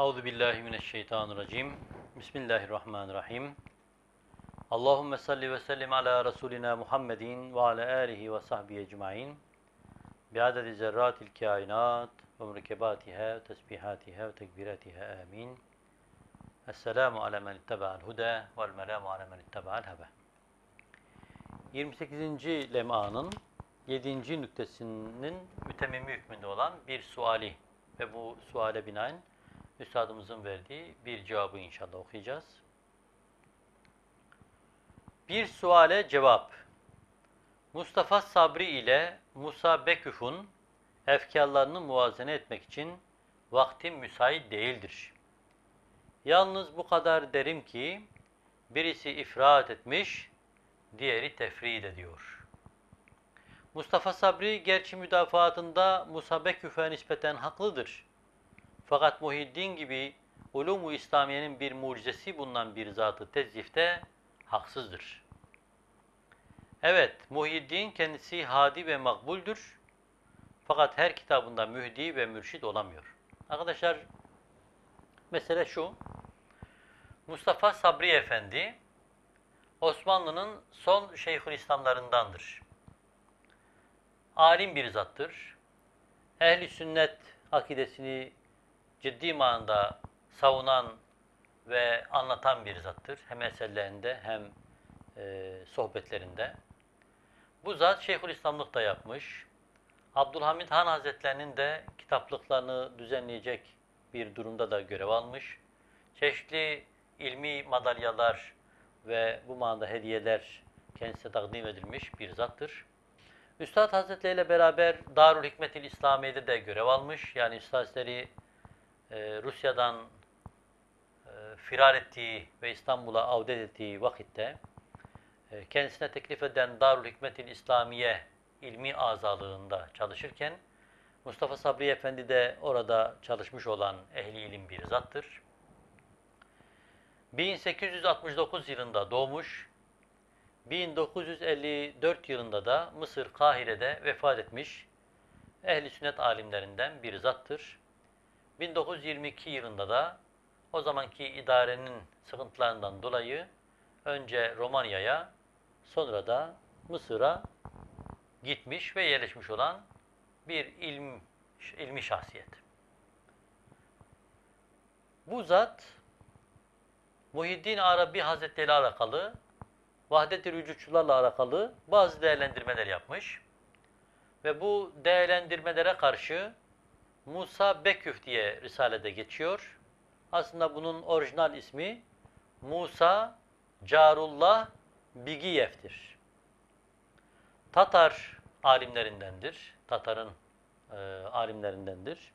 Euzubillahimineşşeytanirracim. Bismillahirrahmanirrahim. Allahümme salli ve sellim ala Resulina Muhammedin ve ala alihi ve sahbihi ecmain. Biadedi zerratil kainat ve mürkebatiha ve tesbihatiha ve tekbiratiha amin. Esselamu ala men ittaba'al huda vel melamu ala men ittaba'al heva. 28. lem'anın 7. nüktesinin mütemmimi hükmünde olan bir suali ve bu suale binaen Üstadımızın verdiği bir cevabı inşallah okuyacağız. Bir suale cevap. Mustafa Sabri ile Musa Beküf'ün efkarlarını muvazene etmek için vaktim müsait değildir. Yalnız bu kadar derim ki, birisi ifrat etmiş, diğeri tefrid ediyor. Mustafa Sabri gerçi müdafaatında Musa Beküf'e nispeten haklıdır. Fakat Muhyiddin gibi ulûm-u İslamiye'nin bir mucizesi bulunan bir zatı tezyifte haksızdır. Evet, Muhyiddin kendisi hadi ve makbuldür. Fakat her kitabında mühdi ve mürşid olamıyor. Arkadaşlar, mesele şu. Mustafa Sabri Efendi, Osmanlı'nın son Şeyhülislamlarındandır. Alim bir zattır. Ehl-i sünnet akidesini ciddi manada savunan ve anlatan bir zattır. Hem eserlerinde hem sohbetlerinde. Bu zat Şeyhülislamlık da yapmış. Abdülhamid Han Hazretlerinin de kitaplıklarını düzenleyecek bir durumda da görev almış. Çeşitli ilmi madalyalar ve bu manada hediyeler kendisine takdim edilmiş bir zattır. Üstad Hazretleri ile beraber Darül Hikmetil İslamiye'de de görev almış. Yani Üstad Hazretleri Rusya'dan firar ettiği ve İstanbul'a avdet ettiği vakitte kendisine teklif eden Darül Hikmetil İslamiye ilmi azalığında çalışırken Mustafa Sabri Efendi de orada çalışmış olan ehli ilim bir zattır. 1869 yılında doğmuş, 1954 yılında da Mısır Kahire'de vefat etmiş ehli sünnet alimlerinden bir zattır. 1922 yılında da o zamanki idarenin sıkıntılarından dolayı önce Romanya'ya sonra da Mısır'a gitmiş ve yerleşmiş olan bir ilmi şahsiyet. Bu zat Muhyiddin Arabi Hazretleri ile alakalı, vahdet-i vücutçularla alakalı bazı değerlendirmeler yapmış ve bu değerlendirmelere karşı Musa Beküf diye Risale'de geçiyor. Aslında bunun orijinal ismi Musa Carullah Bigiyev'tir. Tatar alimlerindendir. Tatar'ın alimlerindendir.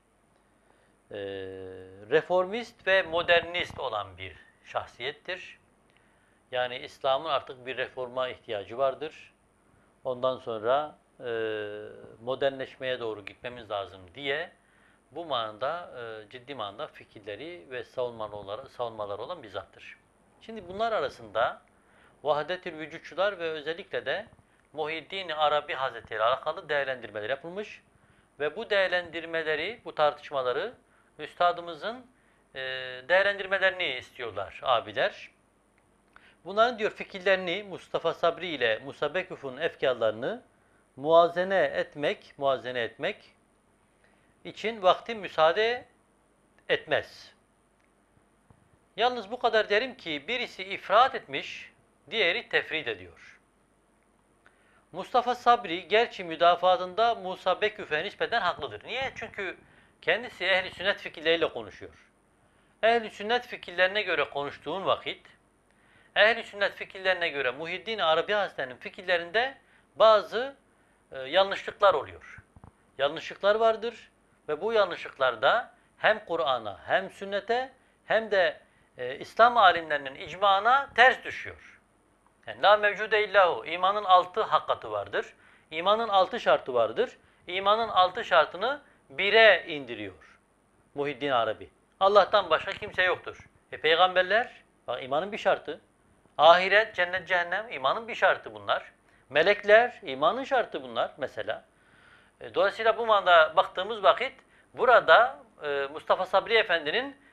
Reformist ve modernist olan bir şahsiyettir. Yani İslam'ın artık bir reforma ihtiyacı vardır. Ondan sonra modernleşmeye doğru gitmemiz lazım diye bu manada ciddi manada fikirleri ve savunmaları olan bir zattır. Şimdi bunlar arasında vahdet-i vücutçular ve özellikle de Muhyiddin Arabi Hazretleri ile alakalı değerlendirmeler yapılmış ve bu değerlendirmeleri, bu tartışmaları üstadımızın değerlendirmelerini istiyorlar abiler. Bunların diyor fikirlerini Mustafa Sabri ile Musa Beküf'ün efkarlarını muvazene etmek için vaktim müsaade etmez. Yalnız bu kadar derim ki birisi ifrat etmiş, diğeri tefrid ediyor. Mustafa Sabri gerçi müdafaatında Musa Beküf'e nispeten haklıdır. Niye? Çünkü kendisi ehli sünnet fikirleriyle konuşuyor. Ehli sünnet fikirlerine göre konuştuğun vakit, ehli sünnet fikirlerine göre Muhyiddin Arabi Hazretleri'nin fikirlerinde bazı yanlışlıklar oluyor. Yanlışlıklar vardır ve bu yanlışlıklarda hem Kur'an'a hem sünnete hem de İslam alimlerinin icmana ters düşüyor. Yani la mevcude illahu. İmanın 6 hakikati vardır. İmanın 6 şartı vardır. İmanın 6 şartını 1'e indiriyor Muhyiddin Arabi. Allah'tan başka kimse yoktur. Peygamberler, bak imanın bir şartı. Ahiret, cennet, cehennem, imanın bir şartı bunlar. Melekler, imanın şartı bunlar mesela. Dolayısıyla bu manada baktığımız vakit burada Mustafa Sabri Efendi'nin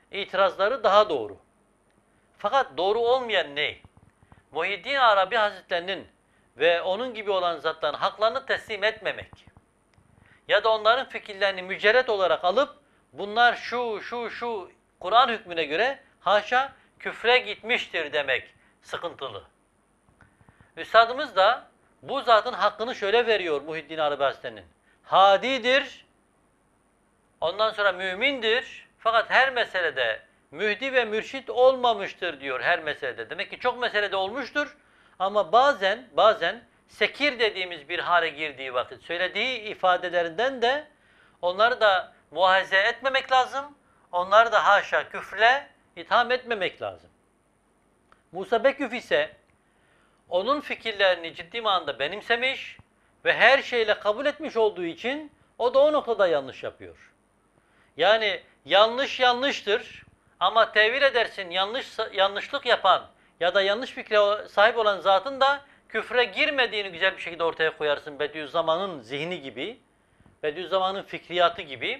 itirazları daha doğru. Fakat doğru olmayan ne? Muhyiddin Arabi Hazretlerinin ve onun gibi olan zatların haklarını teslim etmemek ya da onların fikirlerini mücerret olarak alıp bunlar şu Kur'an hükmüne göre haşa küfre gitmiştir demek sıkıntılı. Üstadımız da bu zatın hakkını şöyle veriyor Muhyiddin Arabi Hazretleri'nin. Hadidir, ondan sonra mümindir fakat her meselede mühdi ve mürşit olmamıştır diyor her meselede. Demek ki çok meselede olmuştur ama bazen sekir dediğimiz bir hale girdiği vakit söylediği ifadelerinden de onları da muhaze etmemek lazım. Onları da haşa küfre itham etmemek lazım. Musa Beküf ise onun fikirlerini ciddi manada benimsemiş ve her şeyle kabul etmiş olduğu için o da o noktada yanlış yapıyor. Yani yanlış yanlıştır ama tevil edersin yanlışlık yapan ya da yanlış fikre sahip olan zatın da küfre girmediğini güzel bir şekilde ortaya koyarsın Bediüzzaman'ın zihni gibi, Bediüzzaman'ın fikriyatı gibi.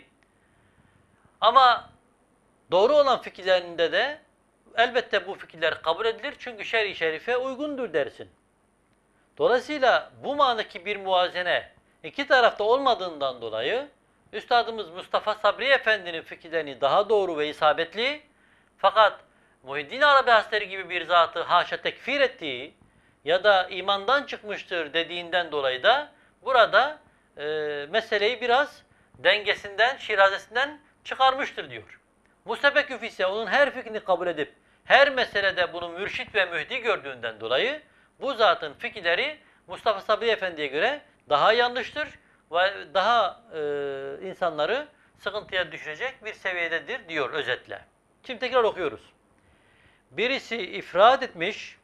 Ama doğru olan fikirlerinde de elbette bu fikirler kabul edilir çünkü şer'i şerife uygundur dersin. Dolayısıyla bu manadaki bir muvazene iki tarafta olmadığından dolayı Üstadımız Mustafa Sabri Efendi'nin fikirlerini daha doğru ve isabetli fakat Muhyiddin Arabi Hazretleri gibi bir zatı haşa tekfir ettiği ya da imandan çıkmıştır dediğinden dolayı da burada meseleyi biraz dengesinden, şirazesinden çıkarmıştır diyor. Musa Beküf ise onun her fikrini kabul edip her meselede bunu mürşit ve mühdi gördüğünden dolayı bu zatın fikirleri Mustafa Sabri Efendi'ye göre daha yanlıştır ve daha insanları sıkıntıya düşürecek bir seviyededir diyor özetle. Şimdi tekrar okuyoruz. Birisi ifrat etmiş,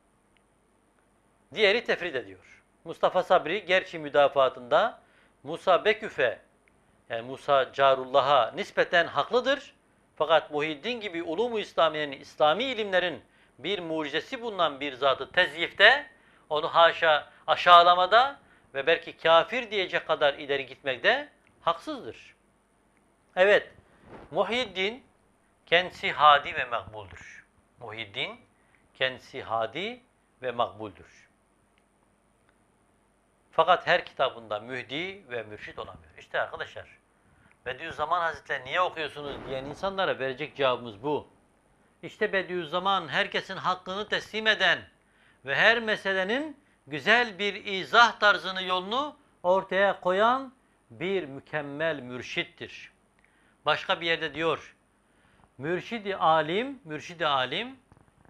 diğeri tefrit ediyor. Mustafa Sabri gerçi müdafaatında Musa Beküf'e yani Musa Carullah'a nispeten haklıdır. Fakat Muhyiddin gibi ulûm-u İslamiye'nin, İslami ilimlerin bir mucizesi bulunan bir zatı tezyifte, onu haşa aşağılamada ve belki kafir diyecek kadar ileri gitmekte haksızdır. Evet, Muhyiddin kendisi hadi ve makbuldür. Muhyiddin kendisi hadi ve makbuldür. Fakat her kitabında mühdi ve mürşit olamıyor. İşte arkadaşlar, Bediüzzaman Hazretleri niye okuyorsunuz diyen insanlara verecek cevabımız bu. İşte Bediüzzaman herkesin hakkını teslim eden ve her meselenin güzel bir izah tarzını, yolunu ortaya koyan bir mükemmel mürşittir. Başka bir yerde diyor, mürşid-i alim,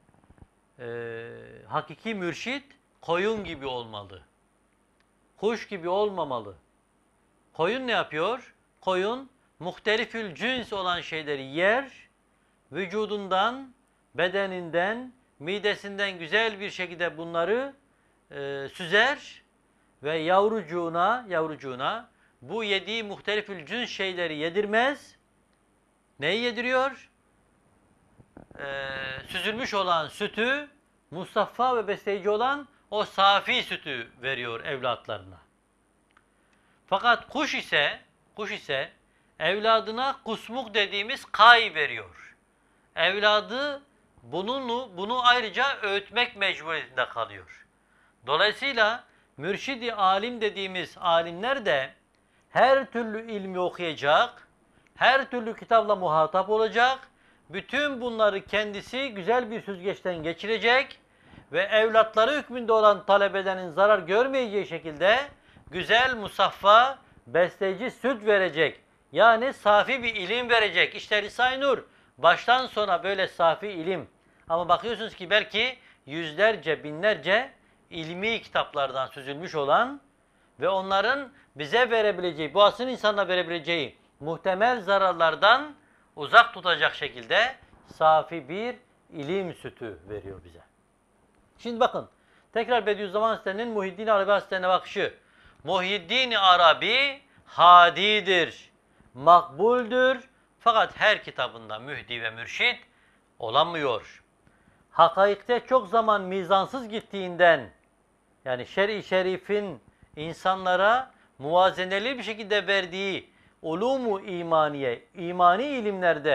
hakiki mürşit koyun gibi olmalı. Kuş gibi olmamalı. Koyun ne yapıyor? Koyun muhtelifül cins olan şeyleri yer, vücudundan, bedeninden, midesinden güzel bir şekilde bunları süzer ve yavrucuğuna bu yediği muhtelifül cins şeyleri yedirmez. Neyi yediriyor? Süzülmüş olan sütü, musaffa ve besleyici olan o safi sütü veriyor evlatlarına. Fakat kuş ise evladına kusmuk dediğimiz kay veriyor. Evladı bunu ayrıca öğütmek mecburiyetinde kalıyor. Dolayısıyla mürşid-i alim dediğimiz alimler de her türlü ilmi okuyacak, her türlü kitapla muhatap olacak, bütün bunları kendisi güzel bir süzgeçten geçirecek ve evlatları hükmünde olan talebelerin zarar görmeyeceği şekilde güzel, musaffa, besleyici süt verecek. Yani safi bir ilim verecek. İşte Risale-i Nur baştan sona böyle safi ilim. Ama bakıyorsunuz ki belki yüzlerce, binlerce ilmi kitaplardan süzülmüş olan ve onların bize verebileceği, bu asrın insanına verebileceği muhtemel zararlardan uzak tutacak şekilde safi bir ilim sütü veriyor bize. Şimdi bakın, tekrar Bediüzzaman Hazretleri'nin Muhyiddin Arabi Hazretleri'ne bakışı. Muhyiddin Arabi hadidir, makbuldür fakat her kitabında mühdi ve mürşid olamıyor. Hakaikte çok zaman mizansız gittiğinden, yani şer-i şerifin insanlara muvazeneli bir şekilde verdiği ulûm-u imaniye, imani ilimlerde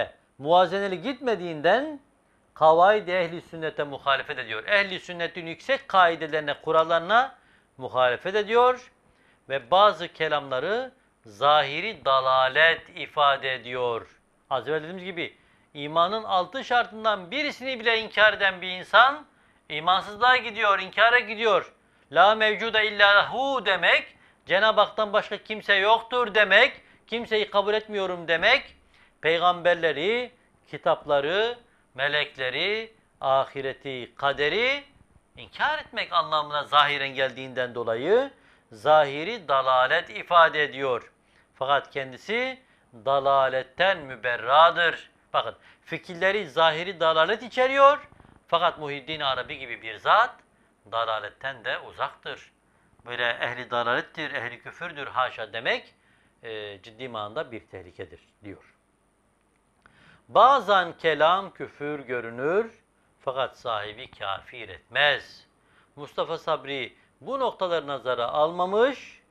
muvazeneli gitmediğinden kavaid-i ehli sünnete muhalefet ediyor. Ehli sünnetin yüksek kaidelerine, kurallarına muhalefet ediyor ve bazı kelamları zahiri dalalet ifade ediyor. Az evvel dediğimiz gibi imanın 6 şartından birisini bile inkar eden bir insan imansızlığa gidiyor, inkara gidiyor. La mevcuda illa hu demek, Cenab-ı Hak'tan başka kimse yoktur demek, kimseyi kabul etmiyorum demek, peygamberleri, kitapları, melekleri, ahireti, kaderi inkar etmek anlamına zahiren geldiğinden dolayı zahiri dalalet ifade ediyor. Fakat kendisi dalaletten müberradır. Bakın fikirleri zahiri dalalet içeriyor. Fakat Muhyiddin Arabi gibi bir zat dalaletten de uzaktır. Böyle ehli dalalettir, ehli küfürdür haşa demek ciddi manada bir tehlikedir diyor. Bazen kelam küfür görünür fakat sahibi kafir etmez. Mustafa Sabri bu noktaları nazara almamış,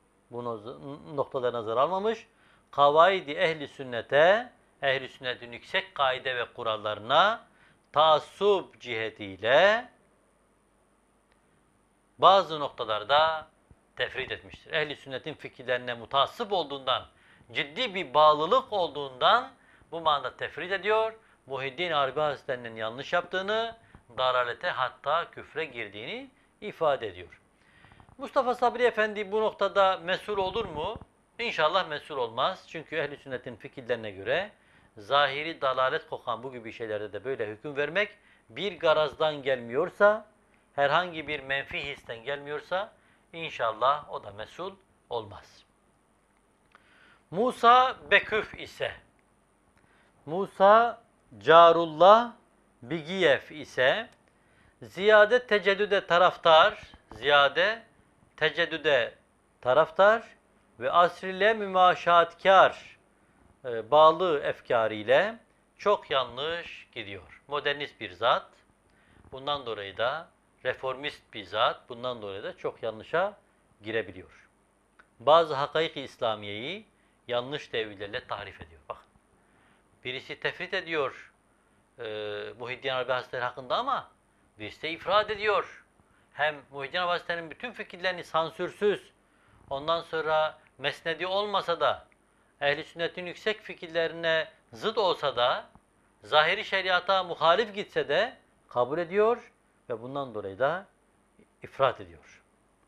kavaidi ehli sünnete, ehli sünnetin yüksek kaide ve kurallarına taassup cihetiyle bazı noktalarda tefrit etmiştir. Ehli sünnetin fikirlerine mutassıp olduğundan, ciddi bir bağlılık olduğundan bu manada tefrit ediyor. Muhyiddin Arabi Hazretleri'nin yanlış yaptığını, dalalete hatta küfre girdiğini ifade ediyor. Mustafa Sabri Efendi bu noktada mesul olur mu? İnşallah mesul olmaz. Çünkü ehl-i sünnetin fikirlerine göre zahiri dalalet kokan bu gibi şeylerde de böyle hüküm vermek bir garazdan gelmiyorsa, herhangi bir menfi histen gelmiyorsa inşallah o da mesul olmaz. Musa Beküf ise, Musa Carullah Bigiyef ise ziyade teceddüde taraftar ve asrile mümaşatkar bağlı efkariyle çok yanlış gidiyor. Modernist bir zat, bundan dolayı da reformist bir zat, bundan dolayı da çok yanlışa girebiliyor. Bazı hakaik-i İslamiye'yi yanlış tevillerle tahrif ediyor. Bak, birisi tefrit ediyor Muhyiddin Arabi Hazretleri hakkında ama birisi de ifrad ediyor. Hem Muhyiddin Arabi Hazretleri'nin bütün fikirlerini sansürsüz, ondan sonra mesnedi olmasa da, ehl-i sünnetin yüksek fikirlerine zıt olsa da, zahiri şeriata muhalif gitse de kabul ediyor ve bundan dolayı da ifrat ediyor.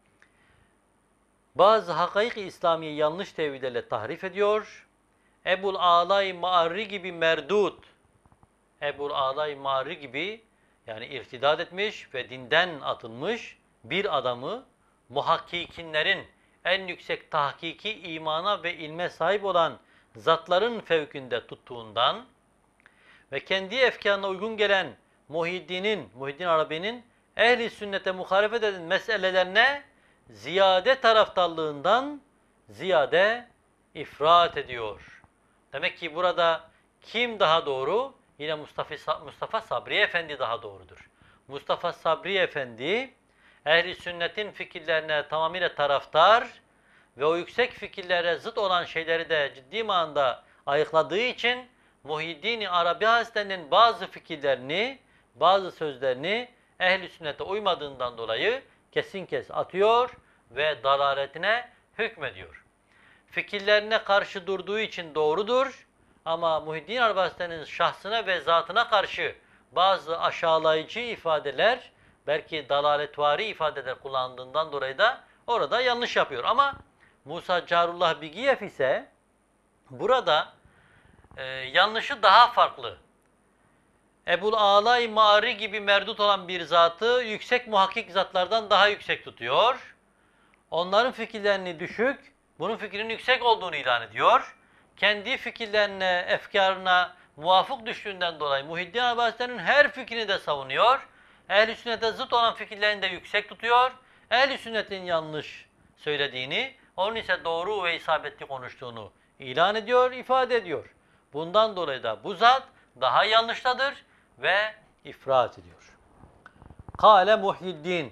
Bazı hakaik-i İslamiye yanlış tevillerle tahrif ediyor. Ebul Alay Ma'arri gibi merdut, Ebul Alay Ma'arri gibi yani irtidat etmiş ve dinden atılmış bir adamı muhakkikinlerin en yüksek tahkiki imana ve ilme sahip olan zatların fevkinde tuttuğundan ve kendi efkarına uygun gelen Muhyiddin Arabi'nin ehli sünnete muhalefet eden meselelerine ziyade taraftarlığından ziyade ifrat ediyor. Demek ki burada kim daha doğru? Yine Mustafa Sabri Efendi daha doğrudur. Mustafa Sabri Efendi ehli sünnetin fikirlerine tamamıyla taraftar ve o yüksek fikirlere zıt olan şeyleri de ciddi manada ayıkladığı için Muhyiddin Arabi Hazretleri'nin bazı fikirlerini, bazı sözlerini ehli sünnete uymadığından dolayı kesin kes atıyor ve dalaletine hükmediyor. Fikirlerine karşı durduğu için doğrudur ama Muhyiddin Arabi Hazretleri'nin şahsına ve zatına karşı bazı aşağılayıcı ifadeler, belki dalaletvari ifadeler kullandığından dolayı da orada yanlış yapıyor. Ama Musa Carullah Bigiyef ise burada yanlışı daha farklı. Ebul Alay Ma'ari gibi merdut olan bir zatı yüksek muhakkik zatlardan daha yüksek tutuyor. Onların fikirlerini düşük, bunun fikrinin yüksek olduğunu ilan ediyor. Kendi fikirlerine, efkarına muvafık düştüğünden dolayı Muhyiddin Arabi Hazretleri'nin her fikrini de savunuyor. Ehl-i sünnete zıt olan fikirlerini de yüksek tutuyor. Ehl-i sünnetin yanlış söylediğini, onun ise doğru ve isabetli konuştuğunu ilan ediyor, ifade ediyor. Bundan dolayı da bu zat daha yanlıştadır ve ifrat ediyor. Kâle Muhyiddin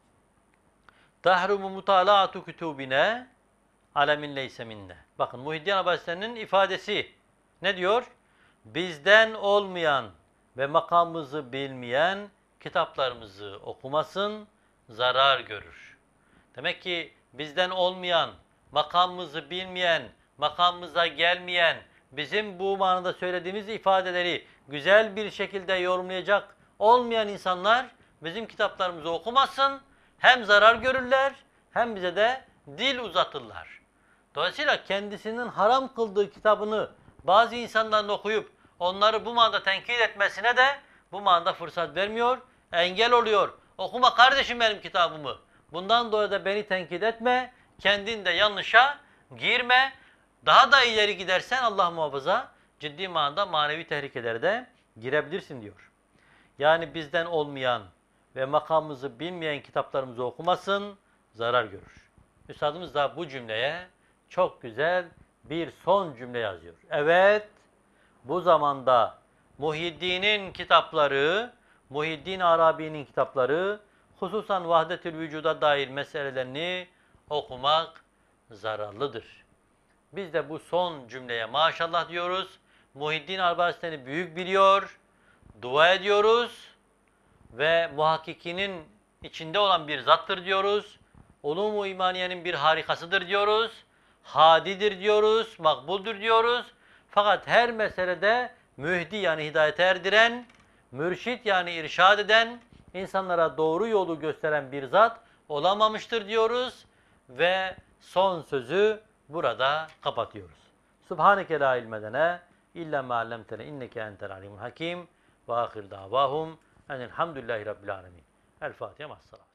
tahrumu mutalaatu kütubine alemin leyse minne. Bakın Muhyiddin Arabi Hazretleri'nin ifadesi ne diyor? bizden olmayan ve makamımızı bilmeyen kitaplarımızı okumasın, zarar görür. Demek ki bizden olmayan, makamımızı bilmeyen, makamımıza gelmeyen, bizim bu manada söylediğimiz ifadeleri güzel bir şekilde yorumlayacak olmayan insanlar bizim kitaplarımızı okumasın, hem zarar görürler hem bize de dil uzatırlar. Dolayısıyla kendisinin haram kıldığı kitabını bazı insanların okuyup onları bu manada tenkit etmesine de bu manada fırsat vermiyor, engel oluyor. Okuma kardeşim benim kitabımı. Bundan dolayı da beni tenkit etme, kendin de yanlışa girme. Daha da ileri gidersen Allah muhafaza ciddi manada manevi tehlikelere de girebilirsin diyor. Yani bizden olmayan ve makamımızı bilmeyen kitaplarımızı okumasın, zarar görür. Üstadımız da bu cümleye çok güzel bir son cümle yazıyor. Evet, bu zamanda Muhyiddin'in kitapları, Muhyiddin Arabi'nin kitapları, hususan vahdetül vücuda dair meselelerini okumak zararlıdır. Biz de bu son cümleye maşallah diyoruz. Muhyiddin Arabi Hazretleri büyük biliyor, dua ediyoruz ve muhakkikinin içinde olan bir zattır diyoruz. Ulûm-u imaniyenin bir harikasıdır diyoruz. Hadidir diyoruz, makbuldur diyoruz. Fakat her meselede mühdi yani hidayete erdiren, mürşit yani irşad eden, insanlara doğru yolu gösteren bir zat olamamıştır diyoruz ve son sözü burada kapatıyoruz. Subhaneke la ilme lena illa ma allamtena inneke entel alimul hakim ve ahir davahum enelhamdülillahi rabbil alemin. El Fatiha ma'as-salam.